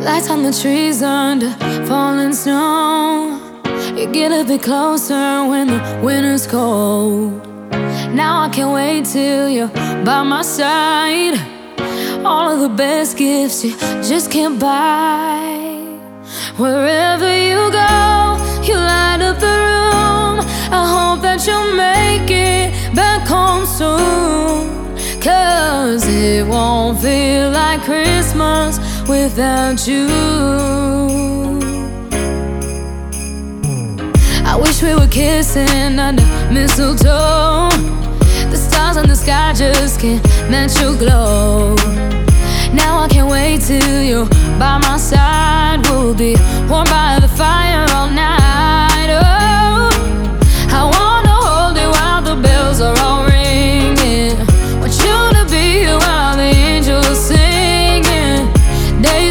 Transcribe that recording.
Lights on the trees under falling snow. You get a bit closer when the winter's cold. Now I can't wait till you're by my side. All of the best gifts you just can't buy. Wherever you go, you light up the room. I hope that you'll make it back home soon, 'cause it won't feel like Christmas without you. I wish we were kissing under mistletoe. The stars in the sky just can't match your glow. Now I can't wait till you're by my side. We'll be warm